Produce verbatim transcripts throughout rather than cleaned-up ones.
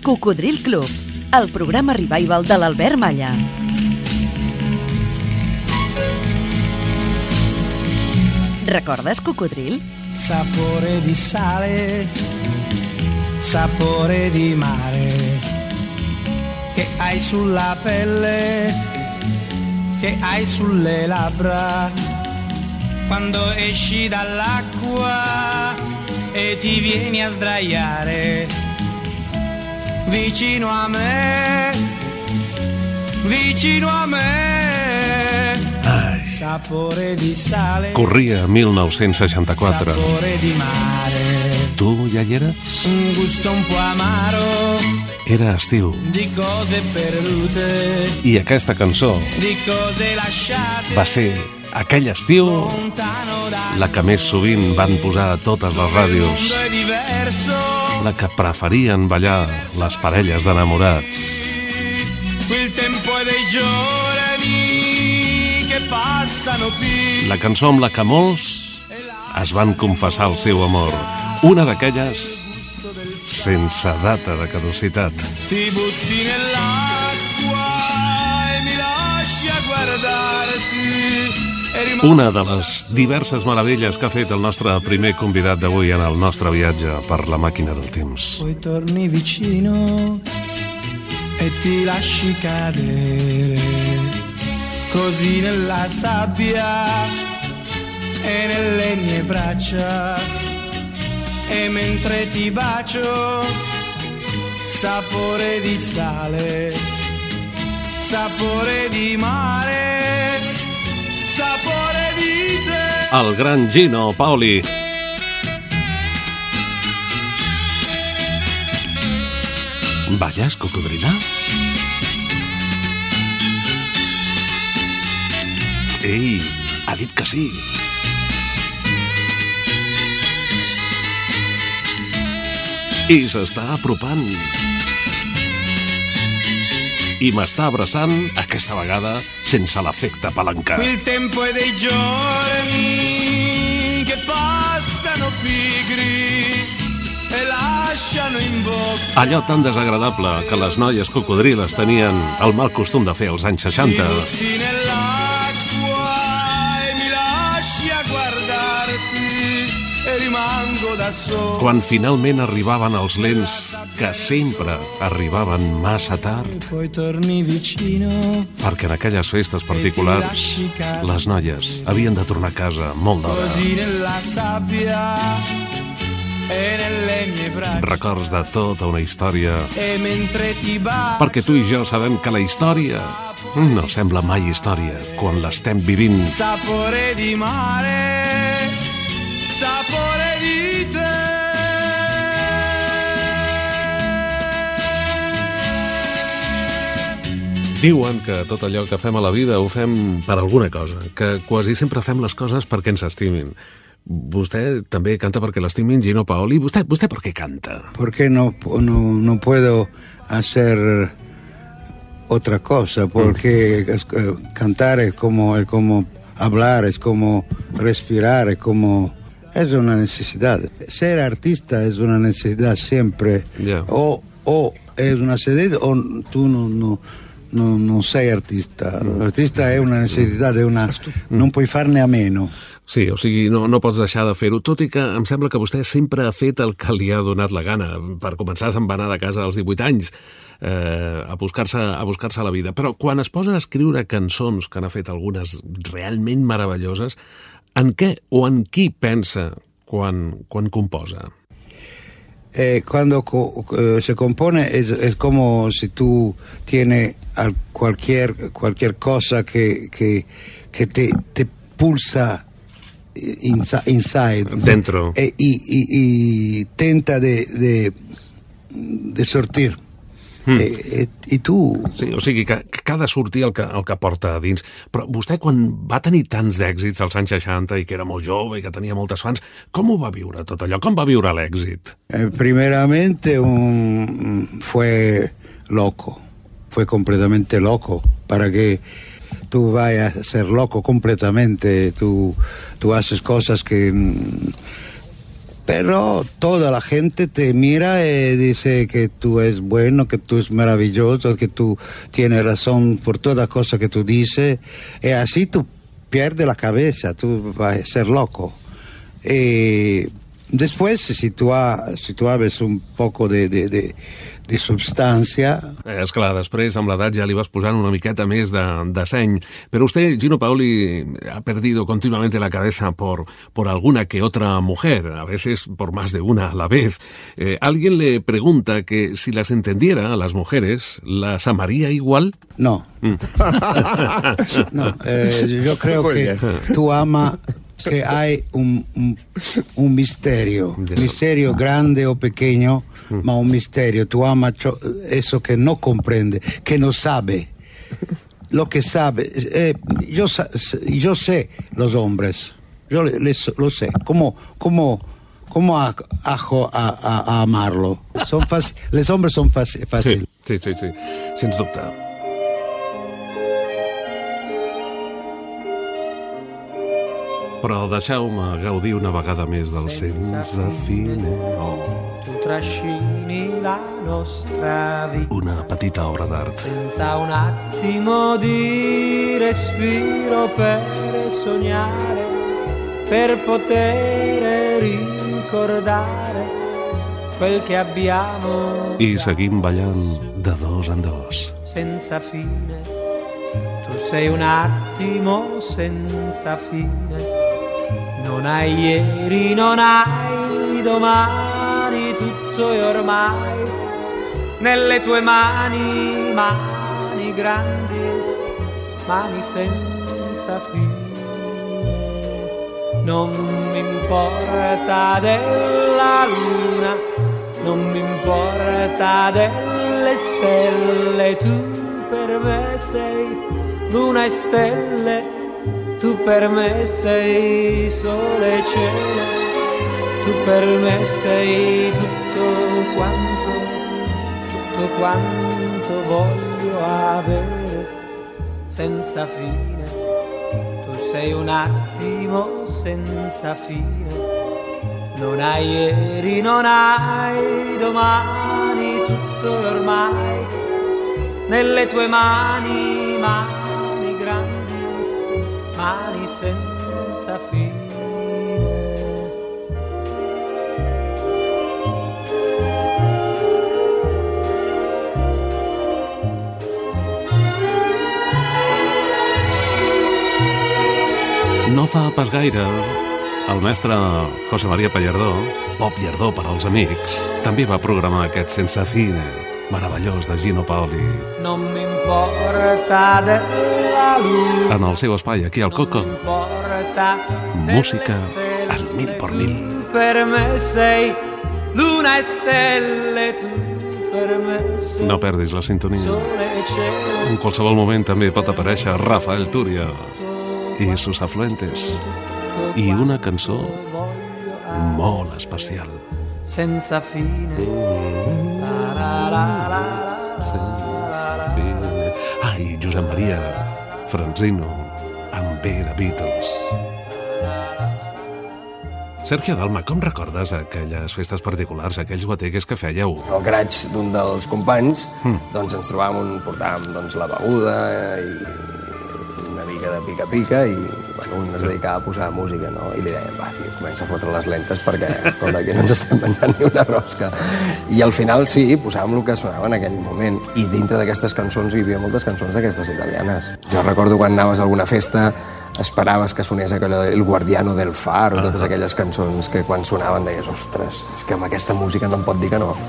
Cocodril Club, el programa revival de l'Albert Malla. Recordes Cocodril? Sapore di sale, sapore di mare, che hai sulla pelle, che hai sulle labbra, quando esci dall'acqua e ti vieni a sdraiare vicino a me, vicino a me. Ai. Sapore di sale. Corria mil nou-cents seixanta-quatre. Sapore di mare. Tu ja hi eres? Un gusto un po' amaro. Era estiu. Di cose perdute. I aquesta cançó Di cose lasciate. va ser aquell estiu la que més sovint van posar a totes les ràdios, la que preferien ballar les parelles d'enamorats. Il tempo dei giorni che passano qui. La cançó amb la que molts es van confessar el seu amor, una d'aquelles sense data de caducitat. Ti butti nell'acqua e mi lasci a guardarti. Una de les diverses meravelles que ha fet el nostre primer convidat d'avui en el nostre viatge per la màquina del temps. Poi torni vicino e ti lasci cadere così nella sabbia e nelle mie braccia, e mentre ti bacio sapore di sale, sapore di mare, sapore di te. El gran Gino Paoli. Balles, cocodrila? Sí, ha dit que sí. I s'està apropant. I m'està abraçant, aquesta vegada sense l'efecte palancar. Il tempo è dei giorni che passano pigri e lasciano in bocca. Allò tan desagradable que les noies cocodriles tenien el mal costum de fer als anys seixanta. Ti butti nell'acqua e mi lasci a guardarti e rimango da solo. Quan finalment arribaven els lents, que sempre arribaven massa tard, Poi torni vicino perquè en aquelles festes particulars les noies havien de tornar a casa molt d'hora. così nella sabbia e nelle mie braccia. Records de tota una història, E mentre ti bacio perquè tu i jo sabem que la història no sembla mai història quan l'estem vivint. sapore di mare, sapore di te. Diuen que tot allò que fem a la vida ho fem per alguna cosa, que quasi sempre fem les coses perquè ens estimin. Vostè també canta perquè l'estimin, Gino Paoli. Vostè, vostè per què canta? Porque no, no, no puedo hacer otra cosa, porque es, eh, cantar es como, es como hablar, es como respirar, es como... Es una necesidad. Ser artista es una necesidad siempre. Yeah. O, o es una necesidad o tú no... no No, non sei artista. L'artista è una necessitat, è una... non puoi farne a meno. Sí, o sigui, no, no pots deixar de fer-ho, tot i que em sembla que vostè sempre ha fet el que li ha donat la gana. Per començar, se'n va anar de casa als divuit anys eh, a buscar-se a buscar-se la vida. Però quan es posa a escriure cançons, que n'ha fet algunes realment meravelloses, en què o en qui pensa quan, quan composa? Eh, cuando co- eh, se compone es, es como si tú tienes al cualquier, cualquier cosa que, que, que te, te pulsa insa- inside. Dentro. Eh, y, y, y tenta de, de, de sortir. Mm. Eh, eh, I tu... Sí, o sigui que, que ha de sortir el que, el que porta a dins. Però vostè, quan va tenir tants d'èxits als anys seixanta i que era molt jove i que tenia moltes fans, com ho va viure tot allò? Com va viure l'èxit? Eh, primeramente un, fue loco, fue completamente loco, para que tú vayas a ser loco completamente, tú, tú haces cosas que... pero toda la gente te mira y dice que tú es bueno, que tú es maravilloso, que tú tienes razón por toda cosa que tú dices, y así tú pierdes la cabeza, tú vas a ser loco. Y después, si tú, ha, si tú haves un poco de, de, de, de substància... Eh, és clar, després, amb l'edat, ja li vas posant una miqueta més de, de seny. Pero usted, Gino Paoli, ha perdido continuamente la cabeza por, por alguna que otra mujer, a veces por más de una a la vez. Eh, alguien le pregunta que si las entendiera a las mujeres, ¿las amaría igual? No. Mm. No, eh, yo creo que tú amas... que hay un, un, un misterio, misterio grande o pequeño, mm. ma un misterio. Tú amas eso que no comprende, que no sabe. Lo que sabe, eh, yo, yo sé los hombres, yo les, lo sé, cómo, cómo, cómo a, a, a, a amarlo. Son fácil, los hombres son fácil. Sí, sí, sí, sí, sens dubte. Però deixeu-me gaudir una vegada més del senza fine. Oh. Tu trascini la nostra vita. Una petita obra d'art. Senza un attimo di respiro per sognare, per poter ricordare quel che abbiamo. I seguim ballant de dos en dos. Senza fine. Tu sei un attimo senza fine. Non hai ieri, non hai domani, tutto è ormai nelle tue mani, mani grandi, mani senza fine. Non mi importa della luna, non mi importa delle stelle, tu per me sei luna e stelle. Tu per me sei sole e cielo, tu per me sei tutto quanto, tutto quanto voglio avere senza fine. Tu sei un attimo senza fine, non hai ieri, non hai domani, tutto ormai nelle tue mani, mani grandi, mani senza fine. No fa pas gaire, el mestre José María Pallardó, Pop Llardó per als amics, també va programar aquest Senza Fine, meravellós de Gino Paoli. Non mi importa della luna, en el seu espai, aquí al Coco. Música al mil por mil. Per me sei luna e stelle, tu per me sei. No perdis la sintonia. En qualsevol moment també pot aparèixer Rafael Turia i sus afluentes i una cançó molt especial. Senza fine. La, la, la, la, senza fine. Ai, Josep Maria Franzino amb B de Beatles. Sergio Dalma, com recordes aquelles festes particulars, aquells guateques que fèieu? Al garatge d'un dels companys, mm. doncs ens trobàvem, un, portàvem doncs, la beguda i una mica de pica-pica i bueno, un es dedicava a posar música, no? I li dèiem, va, tio, comença a fotre les lentes perquè, escolta, aquí no ens estem menjant ni una rosca. I al final sí, posàvem el que sonava en aquell moment. I dintre d'aquestes cançons hi havia moltes cançons d'aquestes italianes. Jo recordo quan anaves a alguna festa esperaves que sonés aquella, El Guardiano del Far o totes aquelles cançons que quan sonaven deies, ostres, és que amb aquesta música no em pot dir que no.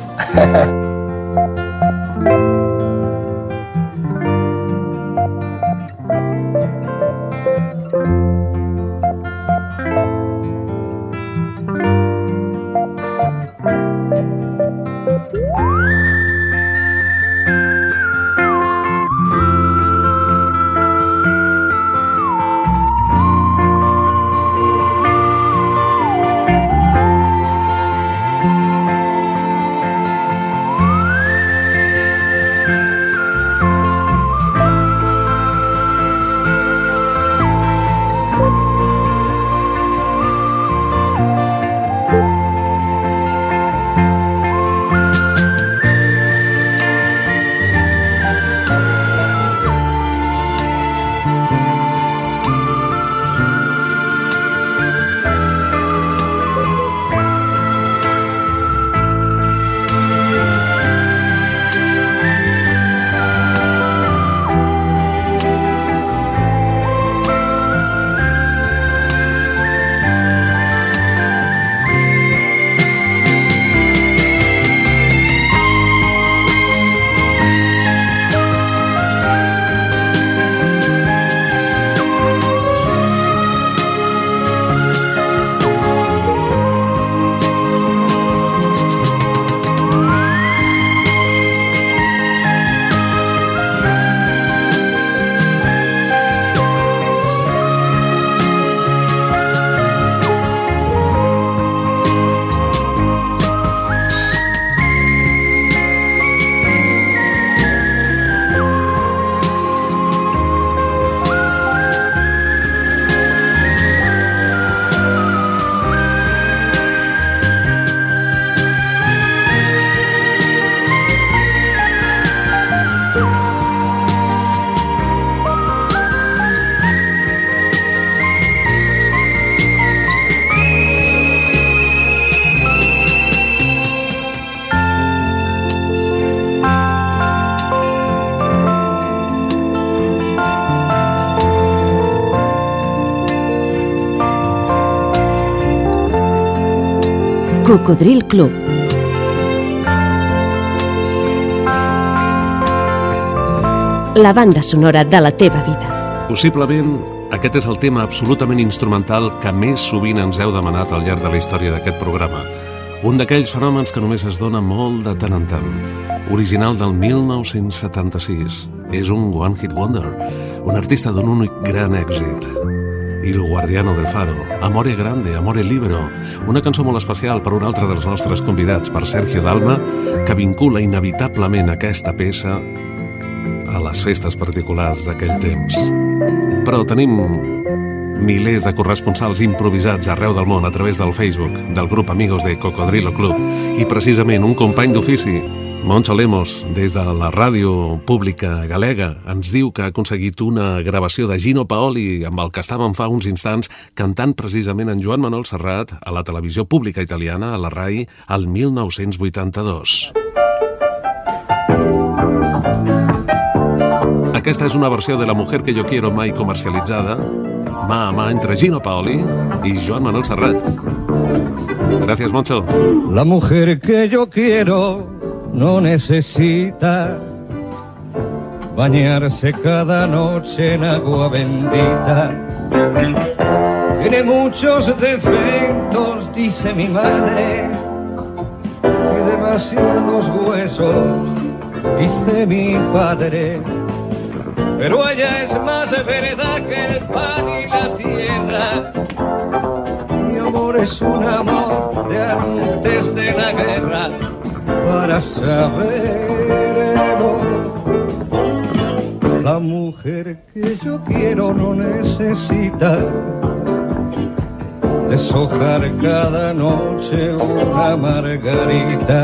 Cocodril Club. La banda sonora de la teva vida. Possiblement, aquest és el tema absolutament instrumental que més sovint ens heu demanat al llarg de la història d'aquest programa. Un d'aquells fenòmens que només es dona molt de tant en tant. Original del mil nou-cents setanta-sis. És un One Hit Wonder, un artista d'un únic gran èxit. Il Guardiano del Faro, Amore Grande, Amore Libero, una cançó molt especial per un altre dels nostres convidats, per Sergio Dalma, que vincula inevitablement aquesta peça a les festes particulars d'aquell temps. Però tenim milers de corresponsals improvisats arreu del món a través del Facebook del grup Amigos de Cocodrilo Club i precisament un company d'ofici, Moncho Lemos, des de la ràdio pública galega, ens diu que ha aconseguit una gravació de Gino Paoli amb el que estàvem fa uns instants cantant precisament en Joan Manuel Serrat a la televisió pública italiana, a la RAI, al mil nou-cents vuitanta-dos. Aquesta és una versió de La mujer que yo quiero mai comercialitzada, mà a mà entre Gino Paoli i Joan Manuel Serrat. Gràcies, Moncho. La mujer que yo quiero no necesita bañarse cada noche en agua bendita. Tiene muchos defectos, dice mi madre, y demasiados huesos, dice mi padre. Pero ella es más verdad que el pan y la tierra. Mi amor es un amor de antes de la guerra. Para saberlo, la mujer que yo quiero no necesita deshojar cada noche una margarita.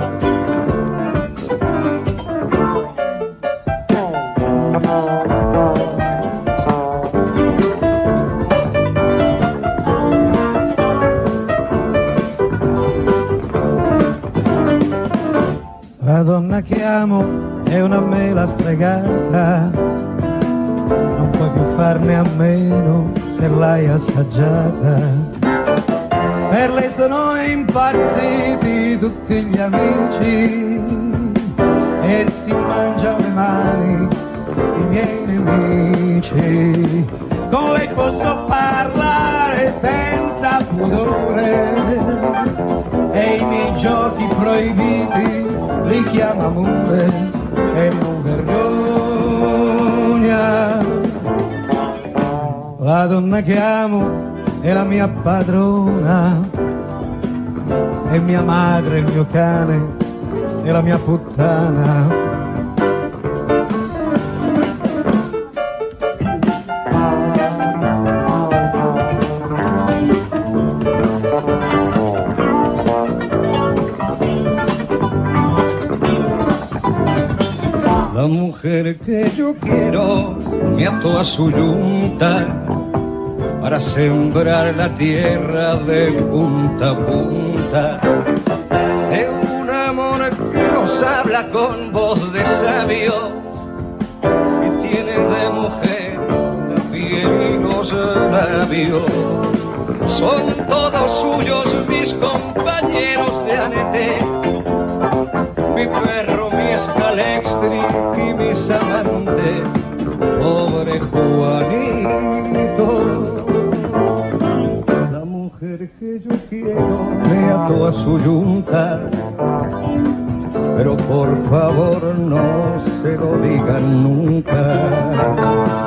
La donna che amo è una mela stregata, non puoi più farne a meno se l'hai assaggiata. Per lei sono impazziti tutti gli amici e si mangiano le mani i miei nemici. Con lei posso parlare senza pudore e i miei giochi proibiti li chiama amore e non vergogna. La donna che amo è la mia padrona, è mia madre, il mio cane, è la mia puttana. La mujer que yo quiero me ató a su yunta para sembrar la tierra de punta a punta. Es un amor que nos habla con voz de sabio y tiene de mujer la piel y los labios. Son todos suyos mis compañeros de anete, mi perro, mi escalextri y mis amantes, pobre Juanito. La mujer que yo quiero me ató a su yunta, pero por favor no se lo digan nunca.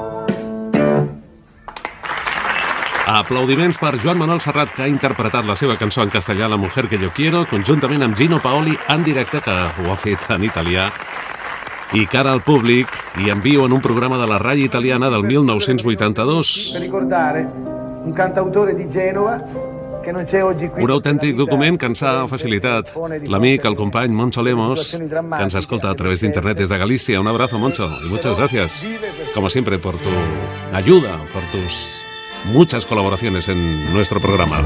Aplaudiments per Joan Manuel Serrat, que ha interpretat la seva cançó en castellà La mujer que yo quiero, conjuntament amb Gino Paoli en directe, que ho ha fet en italià, i cara al públic i en viu en un programa de la RAI italiana del mil nou-cents vuitanta-dos. Per ricordare un cantautore di Genova que no c'è oggi qui. Un autèntic document que ens ha facilitat l'amic, el company Moncho Lemos, que ens escolta a través d'internet des de Galícia. Un abrazo, Moncho, y muchas gracias, como siempre, por tu ayuda, por tus muchas colaboraciones en nuestro programa.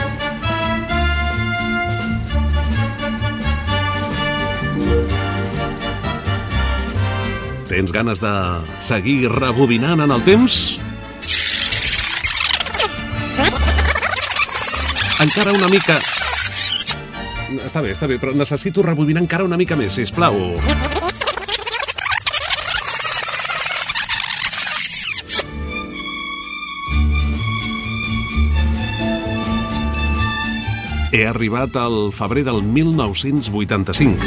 Tens ganes de seguir rebobinant en el temps? Encara una mica està bé, està bé, però necessito rebobinar encara una mica més, sisplau. He arribat al febrer del mil nou-cents vuitanta-cinc.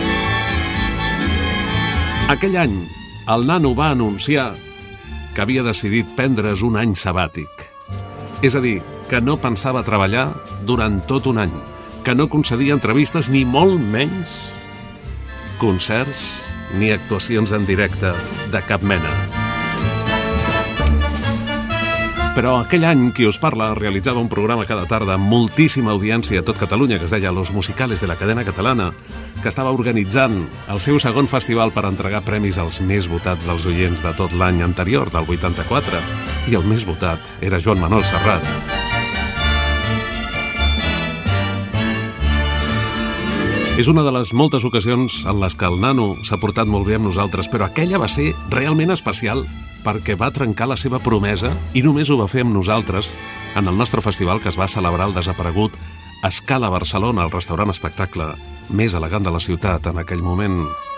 Aquell any, el nano va anunciar que havia decidit prendre's un any sabàtic. És a dir, que no pensava treballar durant tot un any, que no concedia entrevistes ni molt menys concerts ni actuacions en directe de cap mena. Però aquell any qui us parla realitzava un programa cada tarda amb moltíssima audiència a tot Catalunya que es deia Los Musicales de la Cadena Catalana, que estava organitzant el seu segon festival per entregar premis als més votats dels oients de tot l'any anterior, del vuitanta-quatre, i el més votat era Joan Manuel Serrat. És una de les moltes ocasions en les que el nano s'ha portat molt bé amb nosaltres, però aquella va ser realment especial perquè va trencar la seva promesa i només ho va fer amb nosaltres en el nostre festival que es va celebrar al desaparegut Scala Barcelona, el restaurant espectacle més elegant de la ciutat en aquell moment.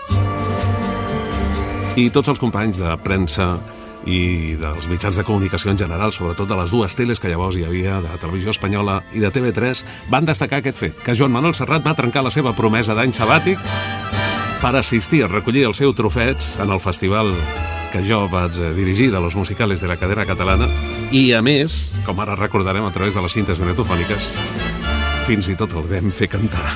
I tots els companys de premsa i dels mitjans de comunicació en general, sobretot de les dues teles que llavors hi havia, de Televisió Espanyola i de T V tres, van destacar aquest fet, que Joan Manuel Serrat va trencar la seva promesa d'any sabàtic per assistir a recollir el seu trofeig en el festival que jo vaig dirigir de Los Musicales de la Cadena Catalana i, a més, com ara recordarem a través de les cintes magnetofòniques, fins i tot el vam fer cantar.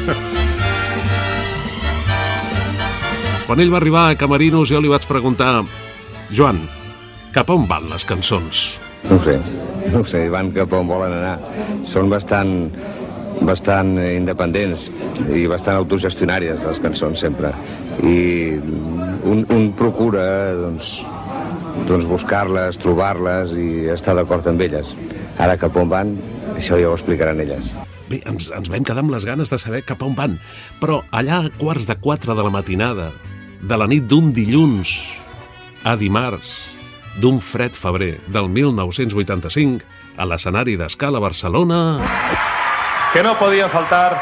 Quan ell va arribar a Camerinos jo li vaig preguntar: Joan, cap a on van les cançons? No ho sé, no ho sé, van cap on volen anar. Són bastant, bastant independents i bastant autogestionàries les cançons sempre. I un, un procura doncs, doncs buscar-les, trobar-les i estar d'acord amb elles. Ara cap on van, això ja ho explicaran elles. Bé, ens, ens vam quedar amb les ganes de saber cap on van, però allà a quarts de quatre de la matinada, de la nit d'un dilluns a dimarts, d'un fred febrer del mil nou-cents vuitanta-cinc, a l'escenari d'Escala Barcelona... Que no podía faltar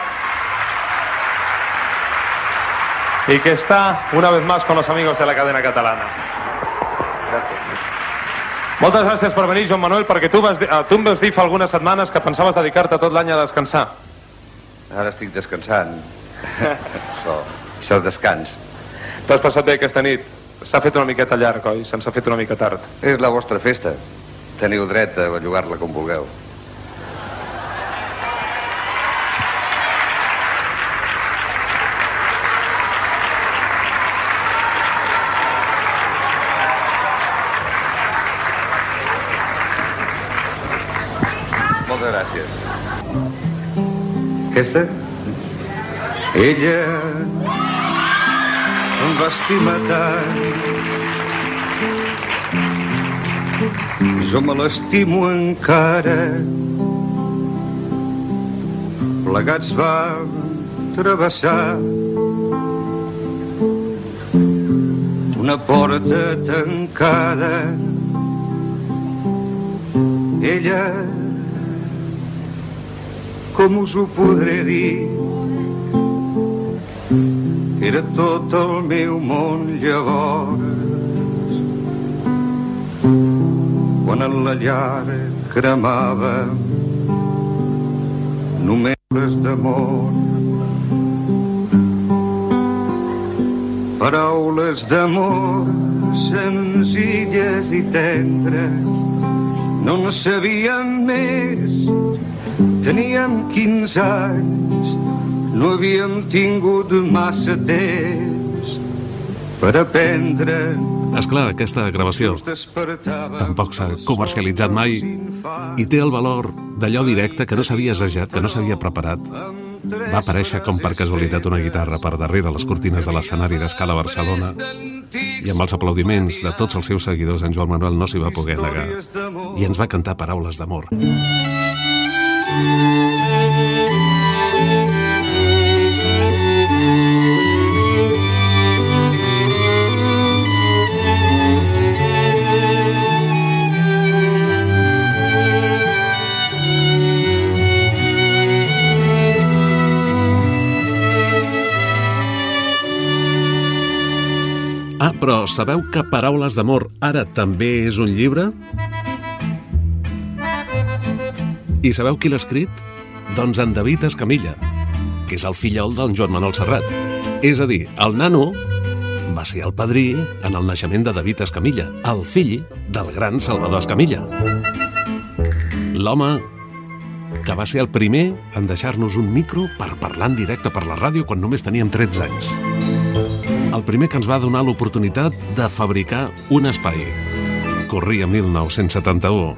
y que está una vez más con los amigos de la cadena catalana. Gràcies. Moltes gràcies per venir, Joan Manuel, perquè tu, vas, tu em vas dir fa algunes setmanes que pensaves dedicar-te tot l'any a descansar. Ara estic descansant. això, això és descans. T'has passat bé aquesta nit? S'ha fet una miqueta llarg, oi? Se'ns ha fet una mica tard. És la vostra festa. Teniu dret a bellugar-la com vulgueu. Moltes gràcies. Aquesta? Ella em va estimar tant. Jo me l'estimo encara. Plegats vam travessar una porta tancada. Ella, com us ho podré dir, era tot el meu món llavors, quan en la llar cremava només d'amor. Paraules d'amor senzilles i tendres, no en sabíem més. Teníem quinze anys, no havíem tingut massa temps per aprendre. Esclar, aquesta gravació tampoc s'ha comercialitzat mai i té el valor d'allò directe que no s'havia assajat, que no s'havia preparat. Va aparèixer com per casualitat una guitarra per darrere les cortines de l'escenari d'Escala Barcelona i amb els aplaudiments de tots els seus seguidors en Joan Manuel no s'hi va poder negar i ens va cantar paraules d'amor. Però sabeu que Paraules d'amor ara també és un llibre? I sabeu qui l'ha escrit? Doncs en David Escamilla, que és el fillol d'en Joan Manuel Serrat. És a dir, el nano va ser el padrí en el naixement de David Escamilla, el fill del gran Salvador Escamilla. L'home que va ser el primer en deixar-nos un micro per parlar en directe per la ràdio quan només teníem tretze anys. El primer que ens va donar l'oportunitat de fabricar un espai. Corria mil nou-cents setanta-u.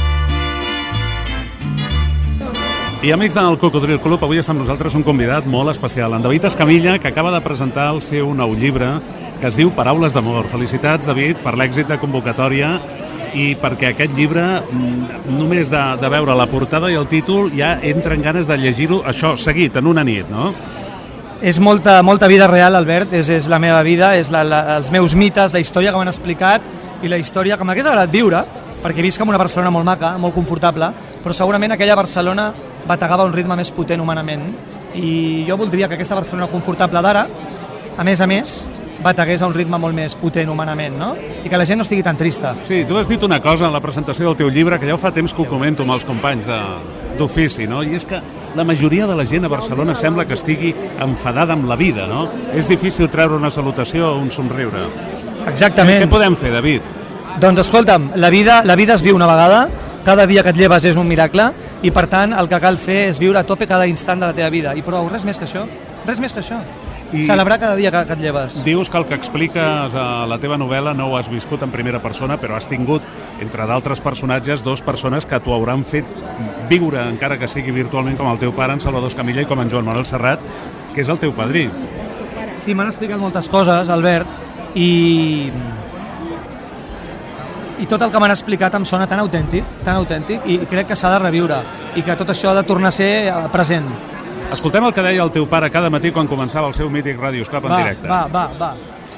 I amics del Cocodril Club, avui està amb nosaltres un convidat molt especial, en David Escamilla, que acaba de presentar el seu nou llibre, que es diu Paraules d'amor. Felicitats, David, per l'èxit de convocatòria i perquè aquest llibre, només de, de veure la portada i el títol, ja entren ganes de llegir-ho, això, seguit, en una nit, no? És molta, molta vida real, Albert, és, és la meva vida, és la, la, els meus mites, la història que m'han explicat i la història que m'hagués agradat viure, perquè visc en una Barcelona molt maca, molt confortable, però segurament aquella Barcelona bategava un ritme més potent humanament i jo voldria que aquesta Barcelona confortable d'ara, a més a més, bategués a un ritme molt més potent humanament, no? I que la gent no estigui tan trista. Sí, tu has dit una cosa en la presentació del teu llibre que ja fa temps que ho comento amb els companys d'ofici, no? I és que la majoria de la gent a Barcelona sembla que estigui enfadada amb la vida, no? És difícil treure una salutació o un somriure. Exactament. Què podem fer, David? Doncs escolta'm, la vida, la vida es viu una vegada, cada dia que et lleves és un miracle i per tant el que cal fer és viure a tope cada instant de la teva vida i prou, res més que això, res més que això. I celebrar cada dia que, que et lleves. Dius que el que expliques a la teva novel·la no ho has viscut en primera persona, però has tingut, entre d'altres personatges, dos persones que t'ho hauran fet viure, encara que sigui virtualment, com el teu pare, en Salvador Escamilla, i com en Joan Manuel Serrat, que és el teu padrí. Sí, m'han explicat moltes coses, Albert, i... i tot el que m'han explicat em sona tan autèntic, tan autèntic, i crec que s'ha de reviure, i que tot això ha de tornar a ser present. Escoltem el que deia el teu pare cada matí quan començava el seu mític Radioscop en va, directe. Va, va, va.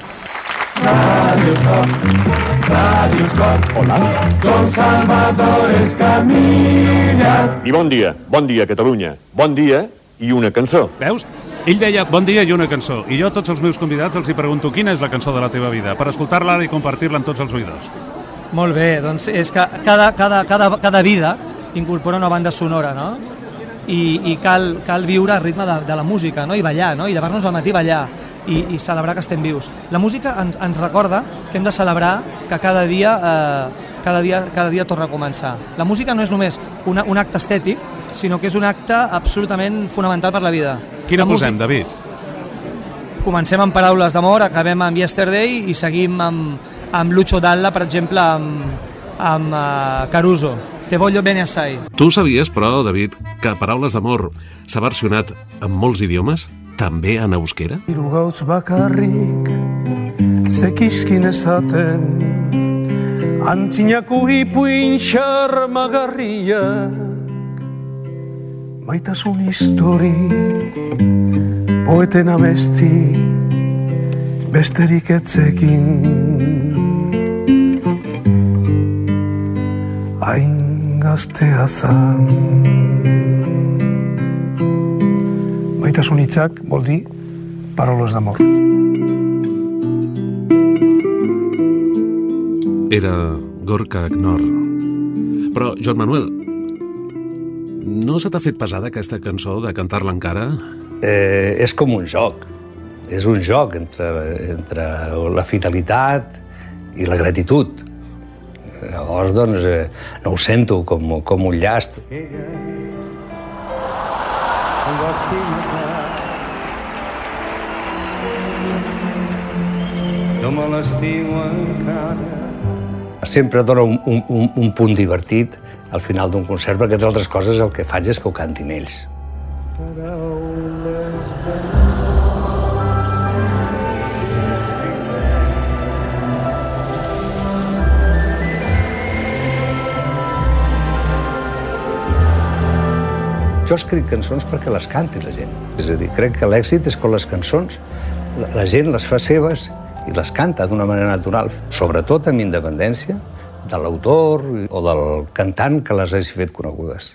Radioscop, Radioscop, hola, con Salvador Escamilla. I bon dia, bon dia Catalunya, bon dia i una cançó. Veus? Ell deia bon dia i una cançó, i jo a tots els meus convidats els hi pregunto quina és la cançó de la teva vida, per escoltar-la i compartir-la amb tots els oïdors. Molt bé, doncs és que cada, cada, cada, cada vida incorpora una banda sonora, no? I, i cal, cal viure al ritme de, de la música, no? I ballar, no? I llevar-nos al matí ballar i, i celebrar que estem vius. La música ens, ens recorda que hem de celebrar que cada dia, eh, cada dia, cada dia torna a començar. La música no és només una, un acte estètic, sinó que és un acte absolutament fonamental per la vida. Quina la posem, música... David? Comencem amb Paraules d'amor, acabem amb Yesterday i seguim amb, amb Lucho Dalla, per exemple, amb, amb uh, Caruso. Te voglio bene assai. Tu sabies, però, David, que Paraules d'amor s'ha versionat en molts idiomes, també en euskera? Hiru gauts bakarrik zekizkin esaten antzinako ipuin xarmagarriak maitasun histori poeten amesti besterik etzekin hain gaztea zan. Maitasun hitzak vol dir paraules d'amor. Era Gorka Knor. Però, Joan Manuel, no se t'ha fet pesada aquesta cançó de cantar-la encara? Eh, és com un joc. És un joc entre, entre la fidelitat i la gratitud. Llavors, doncs, eh, no ho sento com, com un llast. Jo me l'estimo encara. Sempre dona un, un, un punt divertit al final d'un concert, perquè, entre altres coses, el que faig és que ho cantin ells. Jo escric cançons perquè les canti la gent. És a dir, crec que l'èxit és quan les cançons la, la gent les fa seves i les canta d'una manera natural, sobretot amb independència de l'autor o del cantant que les hagi fet conegudes.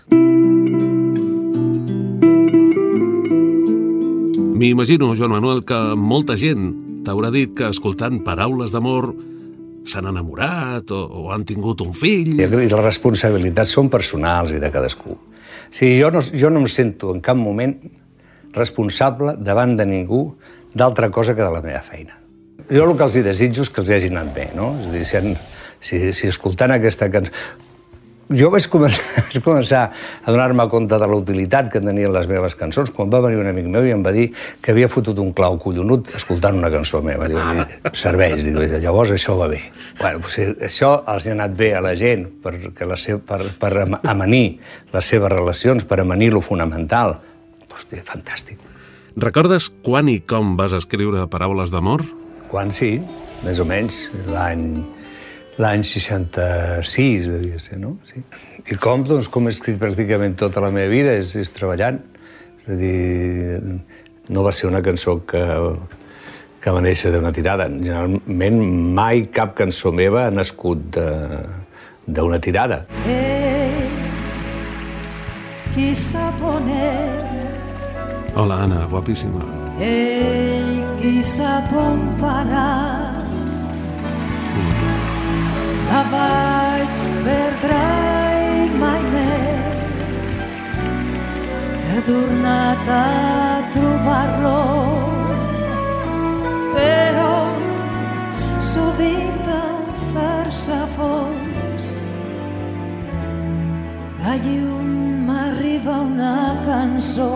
M'imagino, Joan Manuel, que molta gent t'haurà dit que escoltant paraules d'amor s'han enamorat o, o han tingut un fill... I les responsabilitats són personals i de cadascú. O sigui, jo no, jo no em sento en cap moment responsable davant de ningú d'altra cosa que de la meva feina. Jo el que els hi desitjo és que els hagi anat bé, no? És a dir, si, han, si, si escoltant aquesta cançó... Jo vaig començar, vaig començar a donar-me compte de la utilitat que tenien les meves cançons quan va venir un amic meu i em va dir que havia fotut un clau collonut escoltant una cançó meva. Diu, serveix. Diu, llavors això va bé. Bueno, pues, això els ha anat bé a la gent perquè la seva, per, per amanir les seves relacions, per amanir lo fonamental. Pues, fantàstic. Recordes quan i com vas escriure Paraules d'amor? Quan sí, més o menys, l'any... L'any seixanta-sis, devia ser, no? Sí. I com? Doncs com he escrit pràcticament tota la meva vida, és, és treballant. És a dir, no va ser una cançó que, que va néixer d'una tirada. Generalment, mai cap cançó meva ha nascut d'una tirada. Ell, qui sap on és. Hola, Anna, guapíssima. Ell, qui sap on parar. La vaig perdre i mai més he tornat a trobar-lo, però sovint a fer-se fons de llum m'arriba una cançó,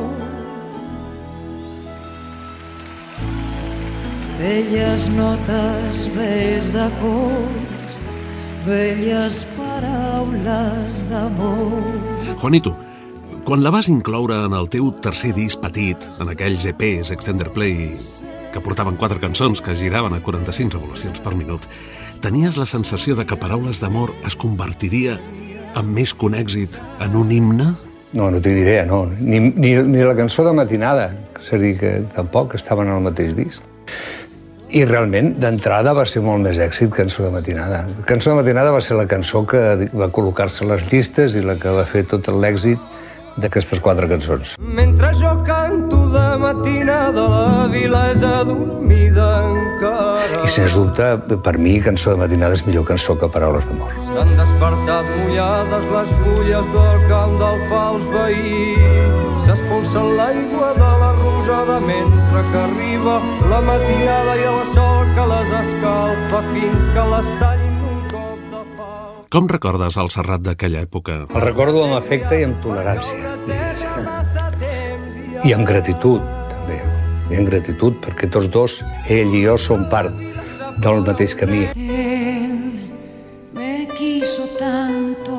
velles notes, vells acords, velles paraules d'amor. Juanito, quan la vas incloure en el teu tercer disc petit, en aquells E Pes, Extender Play, que portaven quatre cançons que giraven a quaranta-cinc revolucions per minut, tenies la sensació de que Paraules d'amor es convertiria en més que un èxit en un himne? No, no tinc idea, no. Ni, ni, ni la cançó de matinada, és a dir, que tampoc estaven al mateix disc. I realment, d'entrada, va ser molt més èxit Cançó de matinada. Cançó de matinada va ser la cançó que va col·locar-se a les llistes i la que va fer tot l'èxit d'aquestes quatre cançons. Mentre jo canto de matinada, la vila és adormida encara. I, sens dubte, per mi, Cançó de matinada és millor cançó que Paraules d'amor. S'han despertat mullades les fulles del camp del fals veí. S'espolsen l'aigua de la rosada mentre que arriba la matinada i el sol que les escalfa fins que les tallin un cop de fal. Com recordes el Serrat d'aquella època? El recordo amb afecte i amb tolerància. I amb gratitud, també. I amb gratitud, perquè tots dos, ell i jo, som part del mateix camí. Él me quiso tanto,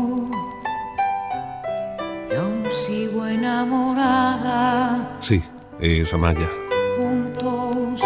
y aún sigo enamorada. Sí, és Amaya. Juntos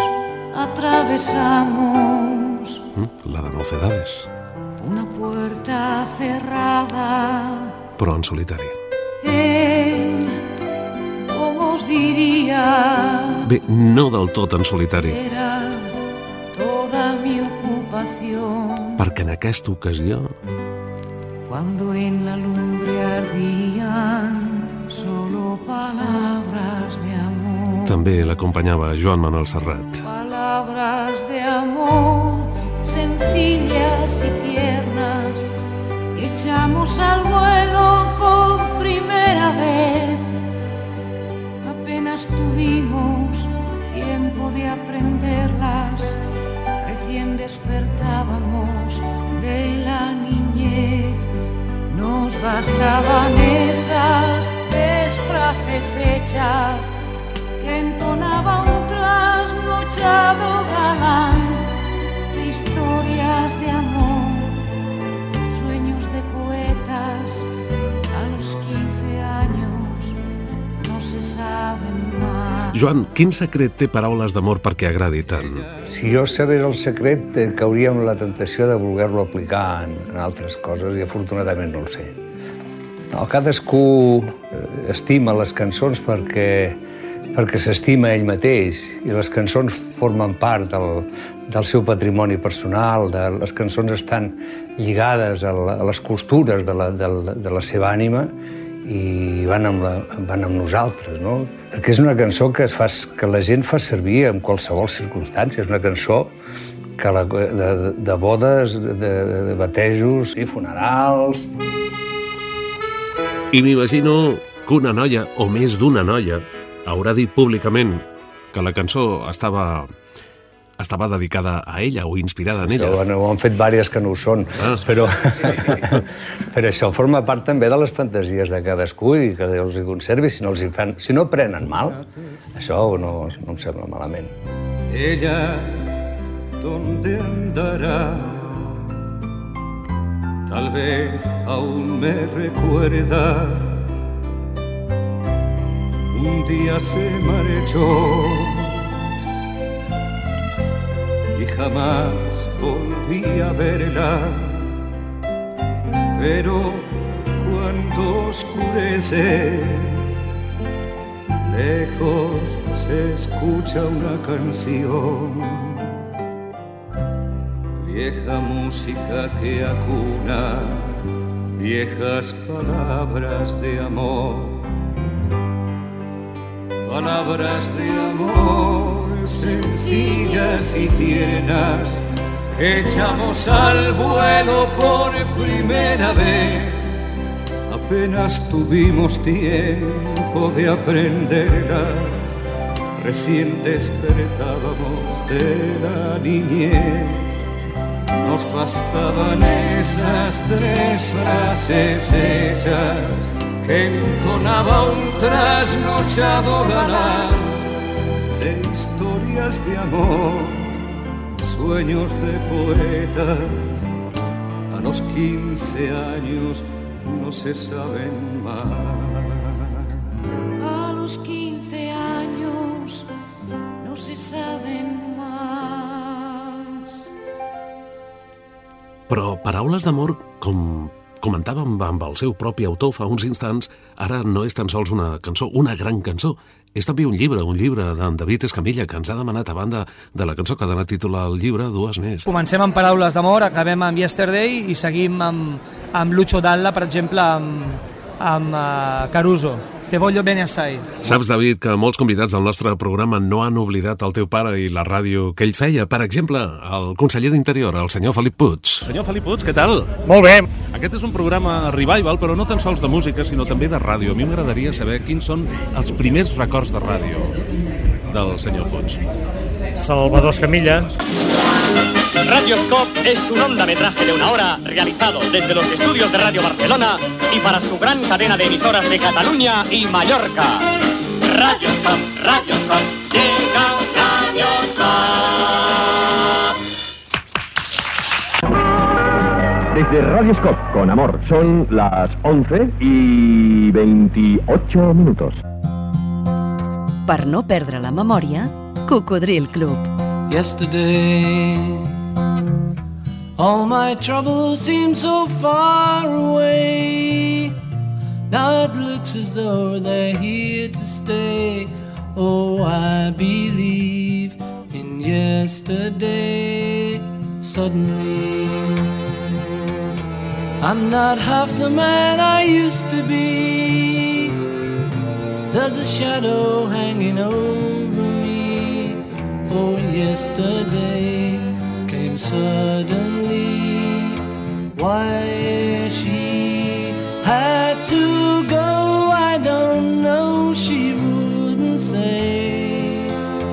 atravesamos La de Mocedades. una puerta cerrada. Però en solitari. Él, ¿cómo os diría? Bé, no del tot en solitari, Era toda mi ocupación. perquè en aquesta ocasió Cuando en la lumbre ardían solo palabras de amor. també l'acompanyava Joan Manuel Serrat. Palabras de amor, sencillas y tiernas, que echamos al vuelo por primera vez. Apenas tuvimos tiempo de aprenderlas, recién despertábamos de la niñez. Nos bastaban esas tres frases hechas que entonaba un trasnochado galán de historias de amor, sueños de poetas. A los quince años no se saben más. Joan, quin secret té Paraules d'amor perquè agradi tant? Si jo sabés el secret, eh, cauria amb la tentació de voler-lo aplicar en, en altres coses, i afortunadament no el sé. No, cadascú estima les cançons perquè, perquè s'estima ell mateix, i les cançons formen part del, del seu patrimoni personal, de, les cançons estan lligades a, la, a les costures de la, de, la, de la seva ànima, i van amb, la, van amb nosaltres, no? Perquè és una cançó que, es fa, que la gent fa servir en qualsevol circumstància. És una cançó que la, de, de bodes, de, de batejos i funerals. I m'imagino que una noia, o més d'una noia, haurà dit públicament que la cançó estava, estava dedicada a ella o inspirada en ella. Això, bueno, ho han fet diverses que no ho són, ah. però, però això forma part també de les fantasies de cadascú i que Déu els hi conservi. Si no, els hi fan, si no prenen mal, això no, no em sembla malament. Ella, ¿dónde andará? Tal vez aún me recuerda. Un día se marchó y jamás volví a verla. Pero cuando oscurece, lejos se escucha una canción. Vieja música que acuna viejas palabras de amor. Palabras de amor sencillas y tiernas que echamos al vuelo por primera vez. Apenas tuvimos tiempo de aprenderlas, recién despertábamos de la niñez. Nos bastaban esas tres frases hechas que entonaba un trasnochado galán de historias de amor, sueños de poetas. A los quince años no se saben más. A los quince años no se saben más. Però paraules d'amor, com comentàvem amb el seu propi autor fa uns instants, ara no és tan sols una cançó, una gran cançó. És també un llibre, un llibre d'en David Escamilla, que ens ha demanat, a banda de la cançó que ha donat títol al llibre, dues més. Comencem amb Paraules d'amor, acabem amb Yesterday i seguim amb, amb Lucho Dalla, per exemple, amb, amb uh, Caruso. Te voglio bene assai. Saps, David, que molts convidats del nostre programa no han oblidat el teu pare i la ràdio que ell feia. Per exemple, el conseller d'Interior, el senyor Felip Puig. Senyor Felip Puig, què tal? Molt bé. Aquest és un programa revival, però no tan sols de música, sinó també de ràdio. A mi m'agradaria saber quins són els primers records de ràdio del senyor Puig. Salvador Escamilla. Radioscope es un ondametraje de una hora realizado desde los estudios de Radio Barcelona y para su gran cadena de emisoras de Cataluña y Mallorca. Radioscope, Radioscope, llega Radioscope. Desde Radioscope, con amor, son las once y veintiocho minutos. Per no perdre la memòria, Cocodril Club. Yesterday, all my troubles seem so far away. Now it looks as though they're here to stay. Oh, I believe in yesterday. Suddenly, I'm not half the man I used to be. There's a shadow hanging over me. Oh, yesterday came suddenly. Why she had to go, I don't know, she wouldn't say.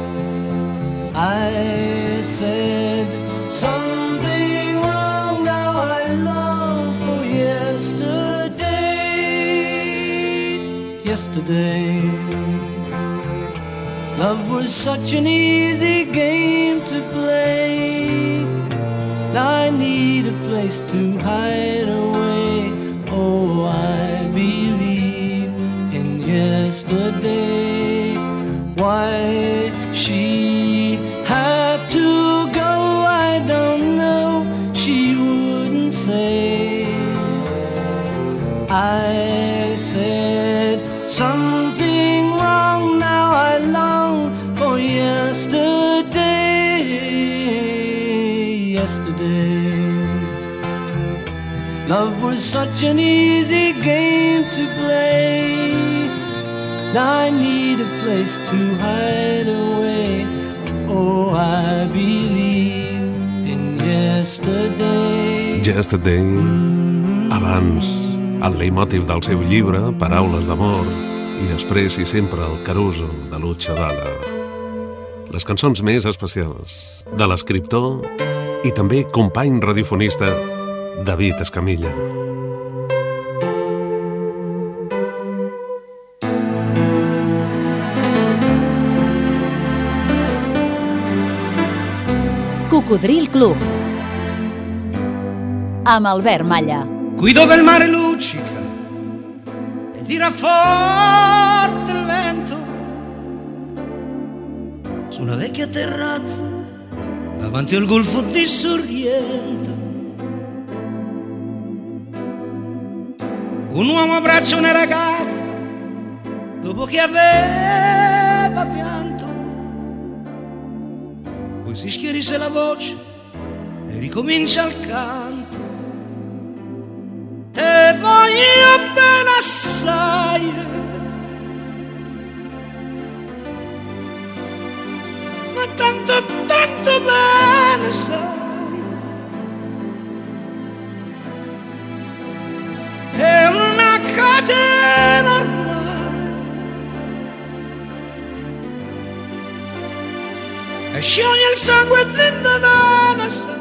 I said something wrong, now I long for yesterday. Yesterday, love was such an easy game to play. Now I need a place to hide away. Oh, I believe in yesterday. Why she had to go, I don't know, she wouldn't say. I said something wrong, now I long for yesterday. Yesterday, Love was such an easy game to play. Now I need a place to hide away. Oh, I believe in yesterday. Yesterday, abans, el leitmotiv del seu llibre, Paraules d'amor, i després i sempre el Caruso de Lucio Dalla. Les cançons més especials de l'escriptor i també company radiofonista David Escamilla. Cocodril Club amb Albert Malla. Qui dove il mare luccica e tira forte il vento, su una vecchia terrazza davanti al golfo di Sorrento, un uomo abbraccia una ragazza dopo che aveva pianto, poi si schierisse la voce e ricomincia il canto. Te voglio bene assai, ma tanto, tanto bene sai, è una catena ormai, e scioglie il sangue dentro da sai.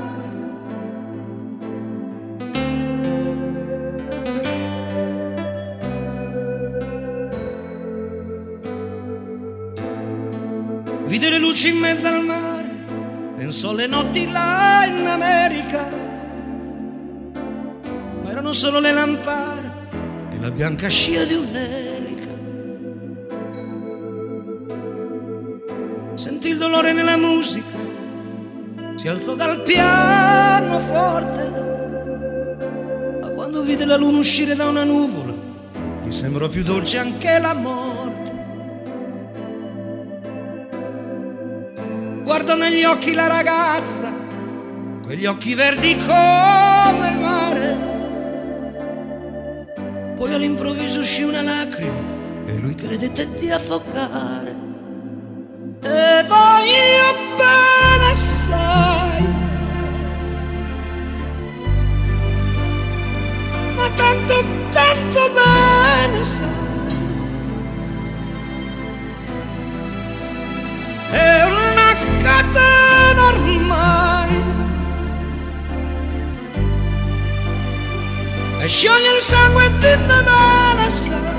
Vide le luci in mezzo al mare, pensò alle notti là in America, ma erano solo le lampade e la bianca scia di un'elica. Sentì il dolore nella musica, si alzò dal pianoforte, ma quando vide la luna uscire da una nuvola, gli sembrò più dolce anche la morte. Guardò negli occhi la ragazza, quegli occhi verdi come il mare, poi all'improvviso uscì una lacrima e lui credette di affogare. Te voglio bene assai, ma tanto, tanto bene sai, è una catena ormai, e scioglie il sangue di Nevada sai.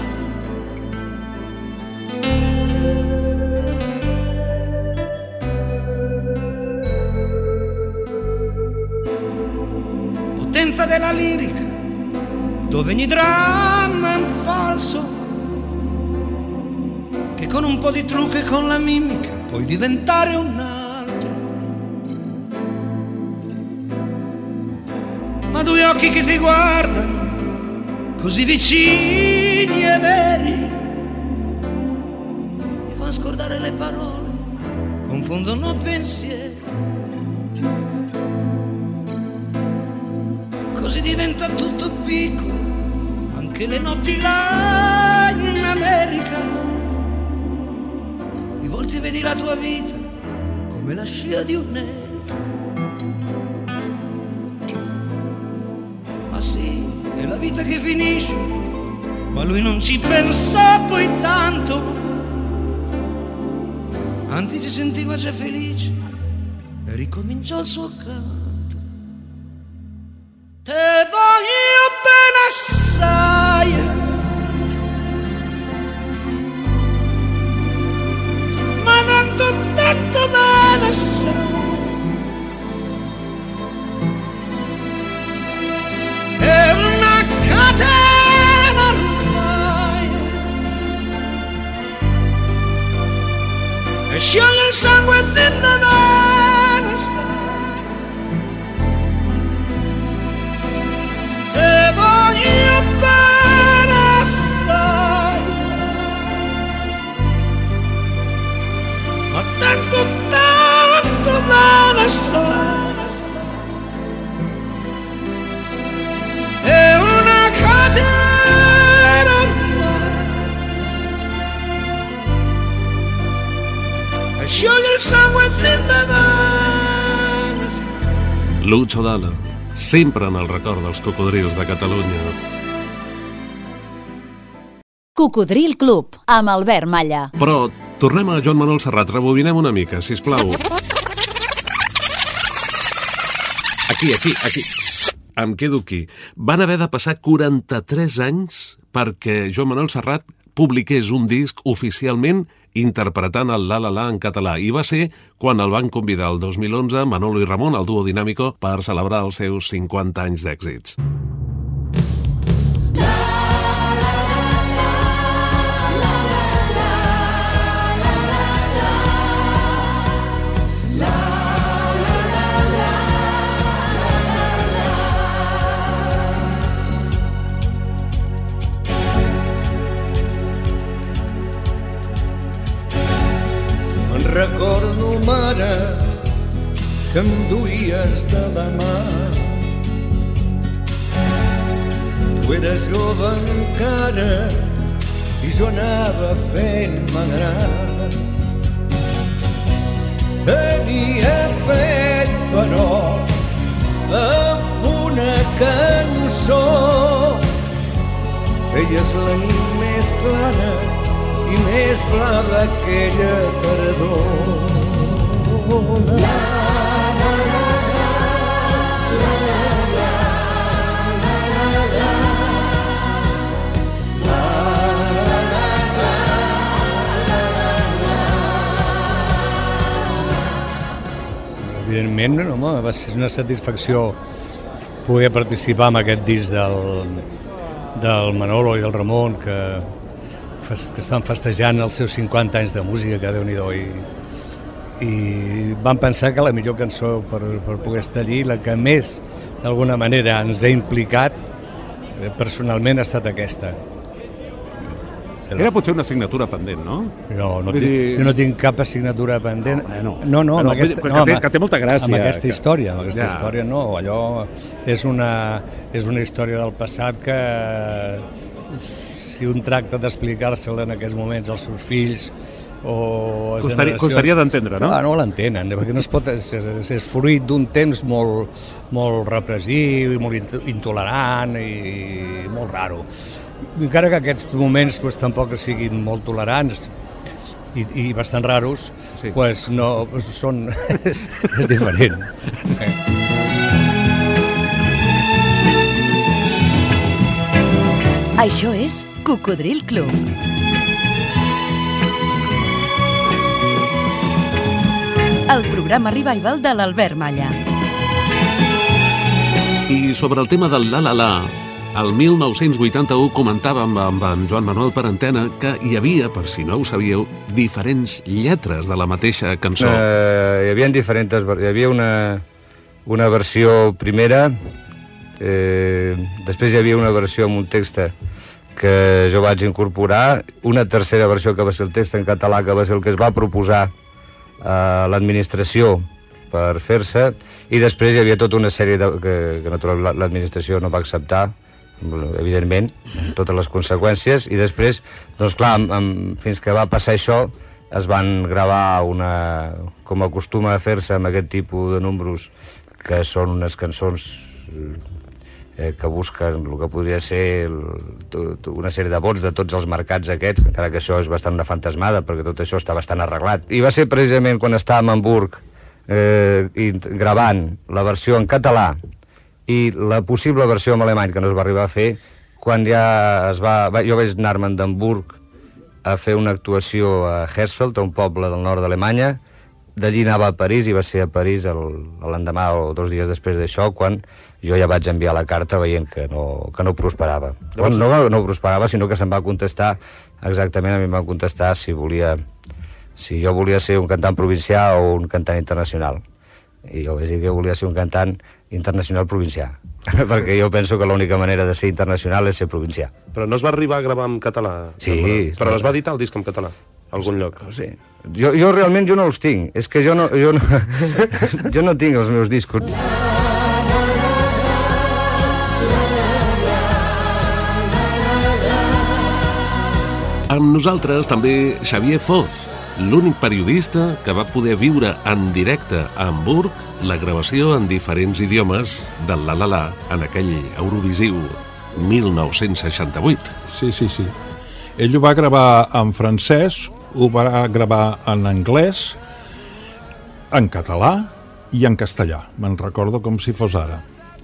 Potenza della lirica, dove ogni dramma è un falso, che con un po' di trucco e con la mimica puoi diventare un altro. Ma due occhi che ti guardano, così vicini e veri, ti fanno scordare le parole, confondono pensieri. Così diventa tutto piccolo, anche le notti là in America. Di volte vedi la tua vita come la scia di un'elica. Ma sì, è la vita che finisce, ma lui non ci pensò poi tanto, anzi si sentiva già felice e ricominciò il suo canto. Te voglio bene assai, ma tanto, tanto bene assai, è una catena ormai, e scioglie il sangue dentro bene assai. Te voglio bene assai, ma tanto, tanto bene assai, el sangue tinc ganes. Lucho Dalla, sempre en el record dels cocodrils de Catalunya. Cocodril Club, amb Albert Malla. Però tornem a Joan Manuel Serrat, rebobinem una mica, sisplau. Aquí, aquí, aquí. Em quedo aquí. Van haver de passar quaranta-tres anys perquè Joan Manuel Serrat publiqués un disc oficialment interpretant el La La La en català. I va ser quan el van convidar el dos mil onze Manolo i Ramon, el duo Dinàmico, per celebrar els seus cinquanta anys d'èxits. Recordo, mare, que em duies de la mà. Tu eres jove encara i jo anava fent-me gran. Tenia fet, però, amb una cançó. Feies la nit més clara i més blava aquella tardor. La, la, la, la, la, la, la, la, evidentment, home, va ser una satisfacció poder participar en aquest disc del, del Manolo i del Ramon, que que estan festejant els seus cinquanta anys de música, que Déu-n'hi-do, i, i vam pensar que la millor cançó per, per poder estar allí, la que més d'alguna manera ens ha implicat personalment, ha estat aquesta. Era potser una assignatura pendent, no? No, no tinc, dir... jo no tinc cap assignatura pendent. No, no, no, no, aquesta, que, no té, que té molta gràcia. Amb aquesta que... història, amb aquesta ja. història no, allò és una, és una història del passat que si un tracta d'explicar-se-la en aquests moments als seus fills o a costaria, generacions... Costaria d'entendre, no? Ah, no l'entenen, perquè no es pot, és, és, és fruit d'un temps molt, molt repressiu i molt intolerant i molt raro. Encara que aquests moments pues, tampoc siguin molt tolerants i, i bastant raros, sí. pues, no, pues, són, és, és diferent. Això és Cocodril Club. El programa revival de l'Albert Malla. I sobre el tema del La La La, el mil nou-cents vuitanta-u comentàvem amb en Joan Manuel per antena que hi havia, per si no ho sabíeu, diferents lletres de la mateixa cançó. Uh, hi havia diferents... Hi havia una, una versió primera, eh, després hi havia una versió amb un text que jo vaig incorporar, una tercera versió que va ser el text en català, que va ser el que es va proposar a l'administració per fer-se, i després hi havia tota una sèrie de, que, que l'administració no va acceptar, evidentment, totes les conseqüències, i després, doncs clar, amb, amb, fins que va passar això, es van gravar una, com acostuma a fer-se amb aquest tipus de números, que són unes cançons eh, que busquen el que podria ser el, tot, una sèrie de vots de tots els mercats aquests, encara que això és bastant una fantasmada, perquè tot això està bastant arreglat. I va ser precisament quan estàvem a Hamburg eh, i gravant la versió en català i la possible versió en alemany, que no es va arribar a fer, quan ja es va... va jo vaig anar-me'n d'Hamburg a fer una actuació a Hersfeld, a un poble del nord d'Alemanya. D'allí anava a París i va ser a París l'endemà o dos dies després d'això quan jo ja vaig enviar la carta veient que no, que no prosperava. Llavors... Bueno, no, no prosperava, sinó que se'm va contestar, exactament a mi em van contestar si volia, si jo volia ser un cantant provincià o un cantant internacional. I jo vaig dir que volia ser un cantant internacional provincià, perquè jo penso que l'única manera de ser internacional és ser provincià. Però no es va arribar a gravar en català? Sí. Però es va editar el disc en català? Algun lloc? No sé. Jo, jo realment jo no els tinc. És que jo no, jo no, jo no tinc els meus discos. Amb nosaltres també Xavier Foz, l'únic periodista que va poder viure en directe a Hamburg la gravació en diferents idiomes del La La La en aquell Eurovisiu mil nou-cents seixanta-vuit. Sí, sí, sí. Ell ho va gravar en francès, ho va gravar en anglès, en català i en castellà. Me'n recordo com si fos ara.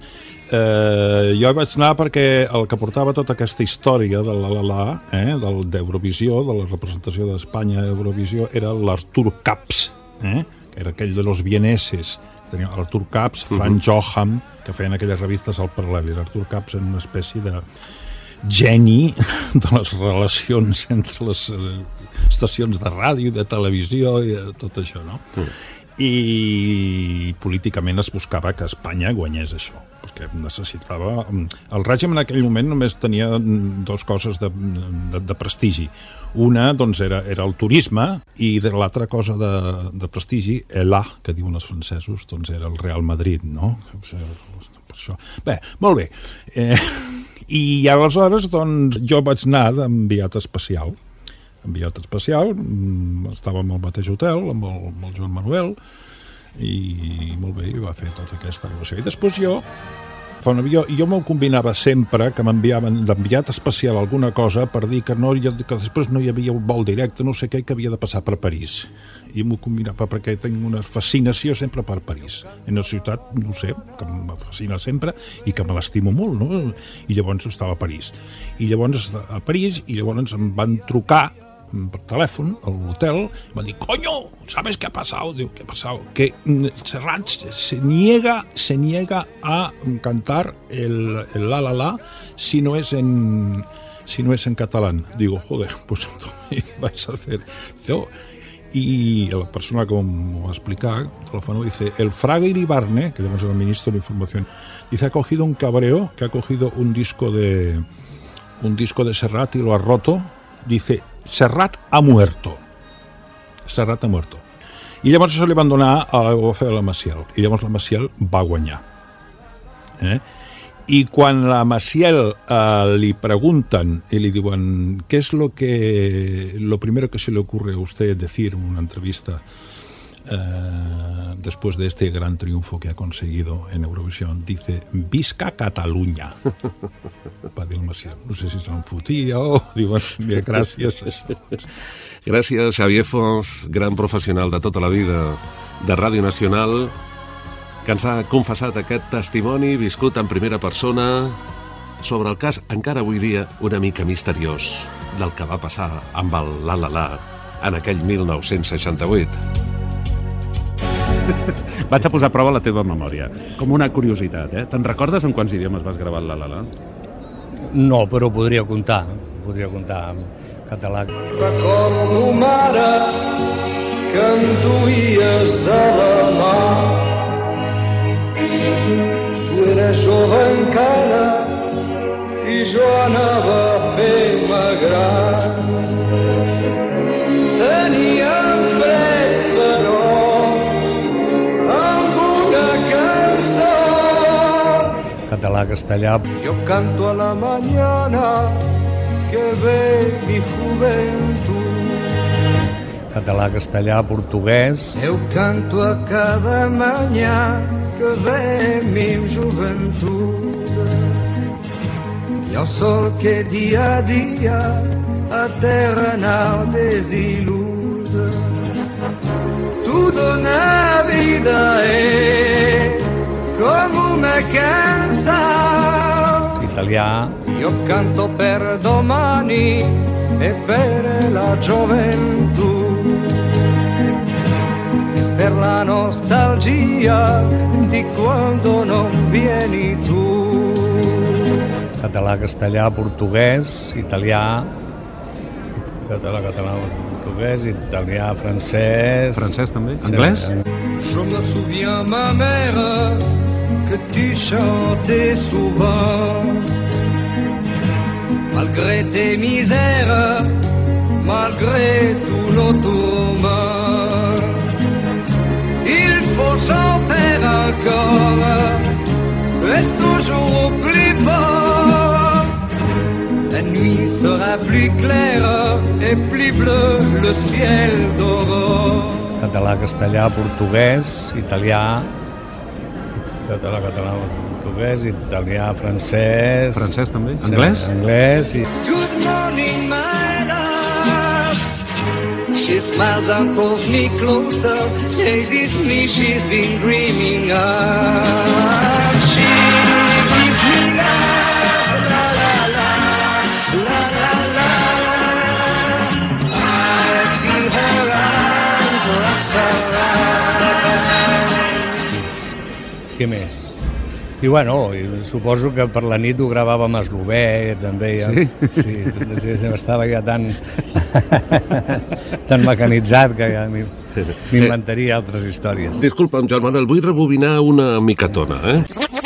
Eh, jo hi vaig anar perquè el que portava tota aquesta història de la La La, eh, del d'Eurovisió, de la representació d'Espanya a Eurovisió, era l'Artur Kaps, eh, que era aquell de los vieneses. Tenia Artur Kaps, Frank uh-huh. Johann, que feien aquelles revistes al paral·lel. Artur Kaps era una espècie de geni de les relacions entre les eh, estacions de ràdio, de televisió i de tot això, no? Uh-huh. I políticament es buscava que Espanya guanyés això, perquè necessitava... El règim en aquell moment només tenia dues coses de, de, de prestigi. Una, doncs, era, era el turisme, i de l'altra cosa de, de prestigi, l'A, que diuen els francesos, doncs era el Real Madrid, no? Per això. Bé, molt bé. Eh, I aleshores, doncs, jo vaig anar d'enviat especial, enviat especial, estàvem al mateix hotel amb el, amb el Joan Manuel i molt bé, va fer tota aquesta relació. I després jo, fa un avió, jo m'ho combinava sempre que m'enviaven d'enviat especial alguna cosa per dir que, no, que després no hi havia un vol directe, no sé què, que havia de passar per París. I m'ho combinava perquè tinc una fascinació sempre per París. En una ciutat, no sé, que em fascina sempre i que me l'estimo molt, no? I llavors estava a París. I llavors a París, i llavors em van trucar por teléfono al hotel, me dijo, coño, ¿sabes qué ha pasado? Digo, ¿qué ha pasado? Que Serrat se niega, se niega a cantar el, el La La La si no es en si no es en catalán. Digo, joder, pues ¿qué vais a hacer? Yo, y la persona que me va a explicar, el teléfono, dice, el Fraga Iribarne, que llamamos al ministro de Información, dice, ha cogido un cabreo, que ha cogido un disco de un disco de Serrat y lo ha roto. Dice, Serrat ha muerto. Serrat ha muerto. I llavors se li van donar a la Maciel. I llavors la Maciel va guanyar. Eh? I quan la Maciel eh, li pregunten i li diuen ¿qué es lo que lo primero que se le ocurre a usted decir en una entrevista eh, después de este gran triunfo que ha conseguido en Eurovisión? Dice, visca Catalunya. Va dir el Maciel. No sé si se'n fotia o diuen, bé, gràcies. Gràcies, Xavier Fos, gran professional de tota la vida de Ràdio Nacional, que ens ha confessat aquest testimoni viscut en primera persona sobre el cas, encara avui dia, una mica misteriós del que va passar amb el La La La en aquell mil nou-cents seixanta-vuit. Vaig a posar a prova la teva memòria, com una curiositat, eh? Te'n recordes en quants idiomes vas gravar el La La La? No, però podria comptar, podria comptar en català. Recordo, mare, que em duies de la mà. Tu eres jove encara i jo anava fent-me gran. Teníem fred, però català, castellà. Yo canto a la mañana que ve mi juventud. Català, castellà, portuguès. Eu canto a cada manhã que ve mi juventud. E ao sol que dia a dia a terra não desilude. Tudo na vida é come una canzone. Italià. Io canto per domani e per la gioventù, per la nostalgia di quando non vieni tu. Català, castellà, portuguès, italià. Català, català, portuguès, italià, francès. Francès també? Anglès? Je me souviens, ma mère, que tu chantais souvent, malgré tes misères, malgré tout nos tourments. Il faut chanter encore, et toujours plus fort. La nuit sera la pluie claire et plus bleu le ciel d'aurore. Català, castellà, portuguès, italià, català, català, portuguès, italià, francès... Francès també? Anglès? Anglès i... Good morning, my love. She smiles and pulls me closer, says it's me she's been dreaming of. She gives me love, la la la, la la la. I feel her arms wrapped around. Què més? I bueno, suposo que per la nit ho gravàvem a eslovè, també. Sí? Sí, sí, estava ja tan, tan mecanitzat que ja m'inventaria altres històries. Disculpa'm, Joan Manuel, vull rebobinar una micatona, eh?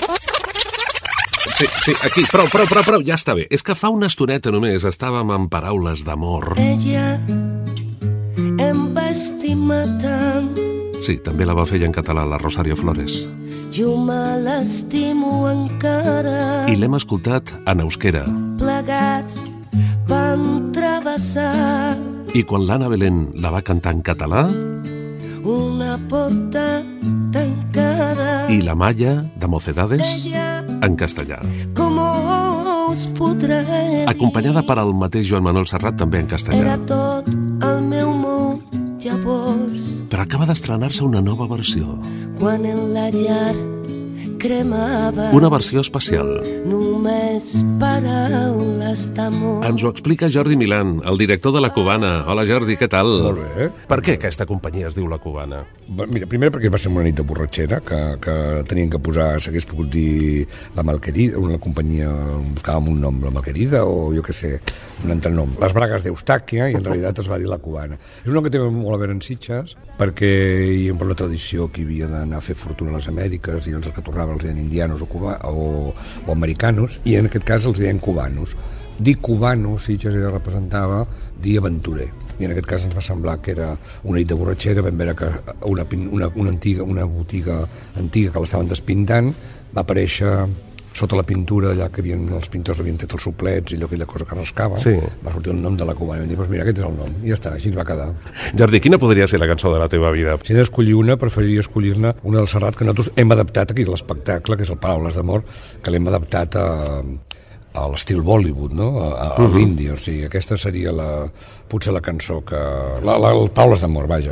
Sí, sí, aquí, prou, prou, prou, prou, ja està bé. És que fa una estoneta només estàvem en paraules d'amor. Ella em va estimar tant. Sí, també la va fer en català, la Rosario Flores. Jo me l'estimo encara. I l'hem escoltat en euskera. Plegats van travessar. I quan l'Anna Belén la va cantar en català... Una porta tancada. I la Maya, de Mocedades, en castellà. Com us podré dir. Acompanyada per el mateix Joan Manuel Serrat, també en castellà. Era tot el meu món llavors. Però acaba d'estrenar-se una nova versió. Quan en la llar cremava. Una versió especial. Només paraules d'amor. Ens ho explica Jordi Milán, el director de La Cubana. Hola, Jordi, què tal? Molt bé. Per què aquesta companyia es diu La Cubana? Mira, primer perquè va ser una nit de borratxera, que, que tenien que posar, s'hagués pogut dir La Malquerida, una companyia, buscàvem un nom, La Malquerida, o jo què sé, un altre nom. Les Bragues d'Eustàquia, i en realitat es va dir La Cubana. És un nom que té molt a veure en Sitges, perquè hi ha una tradició que hi havia d'anar a fer fortuna a les Amèriques, i doncs els que tornaven els deien indianos o, cuba, o, o americanos, i en aquest cas els deien cubanos. Dir cubano, Sitges ja representava dir aventurer. I en aquest cas ens va semblar que era una nit de borratxera, vam veure que una, una, una, antiga, una botiga antiga que l'estaven despintant va aparèixer sota la pintura, allà que havien, els pintors havien tret els soplets i allò, aquella cosa que rascava, sí. Va sortir el nom de La Cubana. I doncs mira, aquest és el nom. I ja està, així ens va quedar. Jordi, quina podria ser la cançó de la teva vida? Si he d'escollir una, preferiria escollir-ne una del Serrat, que nosaltres hem adaptat aquí a l'espectacle, que és el Paraules d'amor, que l'hem adaptat a, a l'estil Bollywood, no? A, a, a l'indi. O sigui, aquesta seria la, potser la cançó que... La, la, el Paraules d'amor, vaja.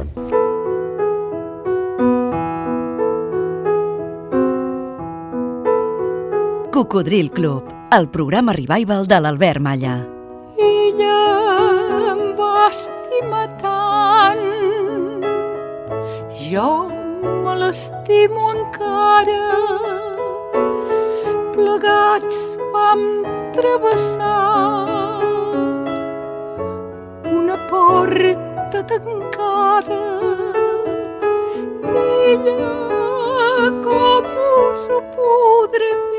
Cocodril Club, el programa revival de l'Albert Malla. Ella em va estimar tant, jo me l'estimo encara. Plegats vam travessar una porta tancada. Ella, com us ho podré dir,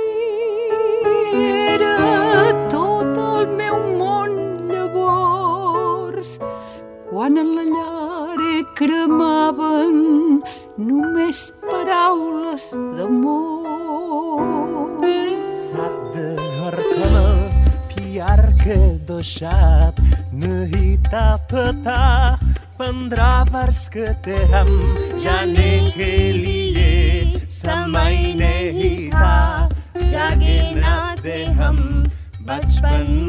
era tot el meu món llavors, quan en la llar cremaven només paraules d'amor. S'ha de arcana piar que deixat nehita peta pendravars que te ham jane que liye samai nehita Jagina deham bachpan